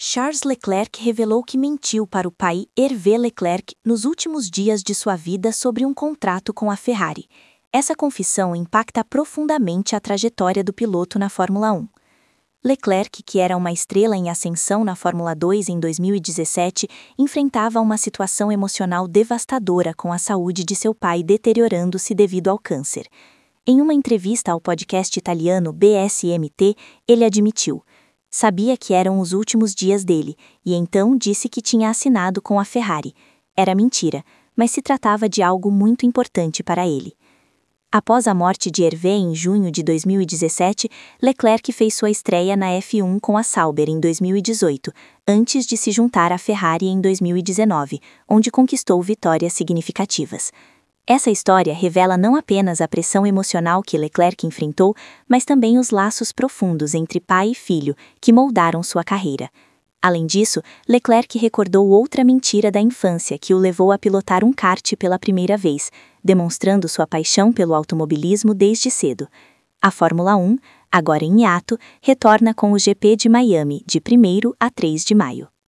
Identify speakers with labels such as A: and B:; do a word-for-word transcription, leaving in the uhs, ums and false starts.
A: Charles Leclerc revelou que mentiu para o pai Hervé Leclerc nos últimos dias de sua vida sobre um contrato com a Ferrari. Essa confissão impacta profundamente a trajetória do piloto na Fórmula um. Leclerc, que era uma estrela em ascensão na Fórmula dois em dois mil e dezessete, enfrentava uma situação emocional devastadora com a saúde de seu pai deteriorando-se devido ao câncer. Em uma entrevista ao podcast italiano B S M T, ele admitiu: sabia que eram os últimos dias dele, e então disse que tinha assinado com a Ferrari. Era mentira, mas se tratava de algo muito importante para ele. Após a morte de Hervé em junho de dois mil e dezessete, Leclerc fez sua estreia na F um com a Sauber em dois mil e dezoito, antes de se juntar à Ferrari em dois mil e dezenove, onde conquistou vitórias significativas. Essa história revela não apenas a pressão emocional que Leclerc enfrentou, mas também os laços profundos entre pai e filho, que moldaram sua carreira. Além disso, Leclerc recordou outra mentira da infância que o levou a pilotar um kart pela primeira vez, demonstrando sua paixão pelo automobilismo desde cedo. A Fórmula um, agora em hiato, retorna com o G P de Miami, de primeiro a três de maio.